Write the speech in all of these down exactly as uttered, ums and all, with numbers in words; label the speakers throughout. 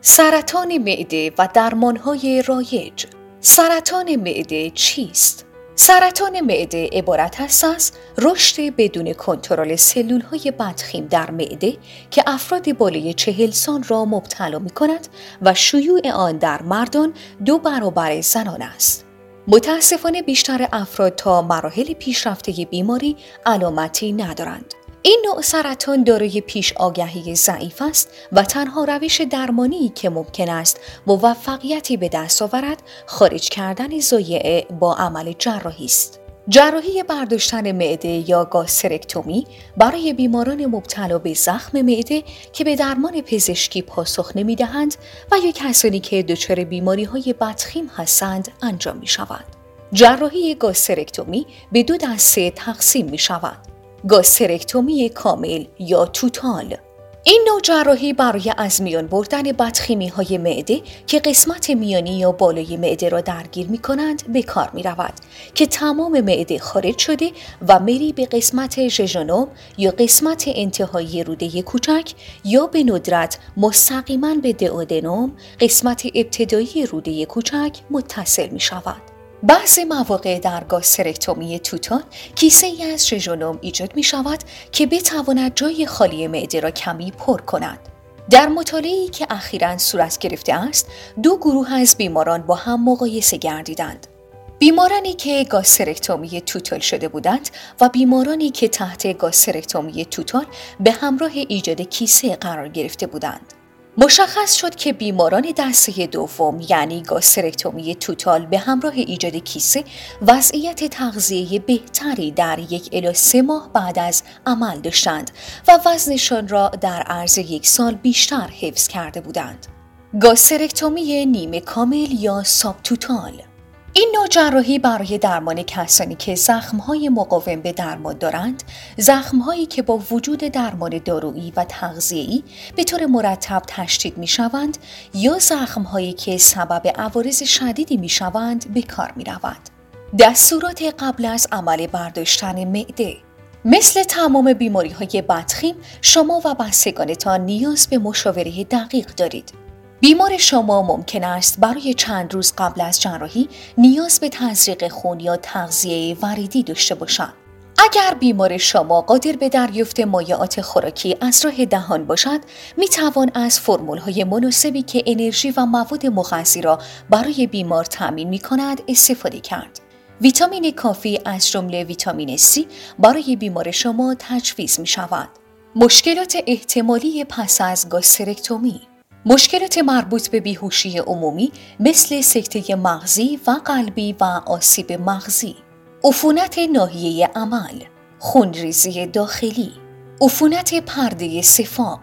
Speaker 1: سرطان معده و درمانهای رایج. سرطان معده چیست؟ سرطان معده عبارت است از رشد بدون کنترل سلولهای بدخیم در معده که افراد بالای چهل سال را مبتلا می کند و شیوع آن در مردان دو برابر زنان است. متاسفانه بیشتر افراد تا مراحل پیشرفته بیماری علامتی ندارند. این نوع سرطان دارای پیش آگهی ضعیف است و تنها روش درمانی که ممکن است موفقیتی به دست آورد خارج کردن ضایعه با عمل جراحی است. جراحی برداشتن معده یا گاسترکتومی برای بیماران مبتلا به زخم معده که به درمان پزشکی پاسخ نمی‌دهند و یا کسانی که دچار بیماری‌های بدخیم هستند انجام می‌شود. جراحی گاسترکتومی به دو دسته تقسیم می‌شود: گاسترکتومی کامل یا توتال. این نوع جراحی برای از میان بردن بدخیمی‌های معده که قسمت میانی یا بالای معده را درگیر می‌کنند به کار می‌رود که تمام معده خارج شده و میری به قسمت ژژونوم یا قسمت انتهایی روده کوچک یا به ندرت مستقیما به دئودنوم قسمت ابتدایی روده کوچک متصل می‌شود. بعضی مواقع در گاسترکتومی توتال کیسه ای از ژژونوم ایجاد می شود که بتواند جای خالی معده را کمی پر کند. در مطالعه‌ای که اخیراً صورت گرفته است، دو گروه از بیماران با هم مقایسه گردیدند. بیمارانی که گاسترکتومی توتال شده بودند و بیمارانی که تحت گاسترکتومی توتال به همراه ایجاد کیسه قرار گرفته بودند. مشخص شد که بیماران دسته دوم یعنی گاسترکتومی توتال به همراه ایجاد کیسه وضعیت تغذیه بهتری در یک الی سه ماه بعد از عمل داشتند و وزنشان را در عرض یک سال بیشتر حفظ کرده بودند. گاسترکتومی نیمه کامل یا ساب توتال. این نوع جراحی برای درمان کسانی که زخم‌های مقاوم به درمان دارند، زخم‌هایی که با وجود درمان دارویی و تغذیه‌ای به طور مرتب تشدید می‌شوند یا زخم‌هایی که سبب عوارض شدیدی می‌شوند به کار می‌رود. دستورات قبل از عمل برداشتن معده. مثل تمام بیماری‌های بدخیم، شما و بستگانتان نیاز به مشاوره دقیق دارید. بیمار شما ممکن است برای چند روز قبل از جراحی نیاز به تزریق خون یا تغذیه وریدی داشته باشد. اگر بیمار شما قادر به دریافت مایعات خوراکی از راه دهان باشد، می توان از فرمول‌های مناسبی که انرژی و مواد مغذی را برای بیمار تامین می کند استفاده کرد. ویتامین کافی از جمله ویتامین C برای بیمار شما تجویز می شود. مشکلات احتمالی پس از گاسترکتومی. مشکلات مربوط به بیهوشی عمومی مثل سکته مغزی و قلبی و آسیب مغزی، عفونت ناحیه عمل، خونریزی داخلی، عفونت پرده صفاق،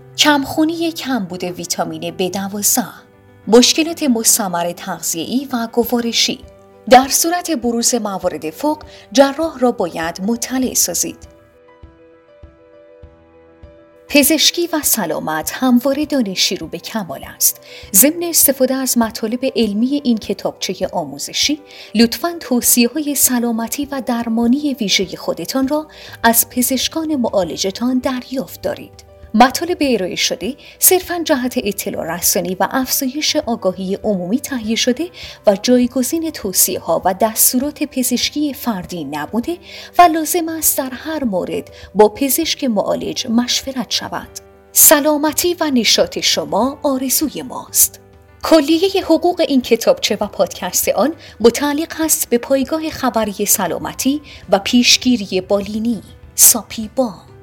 Speaker 1: کمخونی کمبود ویتامین بی دوازده، مشکلات مستمر تغذیه‌ای و گوارشی. در صورت بروز موارد فوق، جراح را باید مطلع سازید. پزشکی و سلامت همواره دانشی رو به کمال است. ضمن استفاده از مطالب علمی این کتابچه آموزشی، لطفاً توصیه‌های سلامتی و درمانی ویژه خودتان را از پزشکان معالجتان دریافت دارید. مطالب ارائه شده صرفاً جهت اطلاع رسانی و افزایش آگاهی عمومی تهیه شده و جایگزین توصیه‌ها و دستورات پزشکی فردی نبوده و لازم است در هر مورد با پزشک معالج مشورت شود. سلامتی و نشاط شما آرزوی ماست. کلیه حقوق این کتابچه و پادکست آن متعلق است به پایگاه خبری سلامتی و پیشگیری بالینی ساپیبا.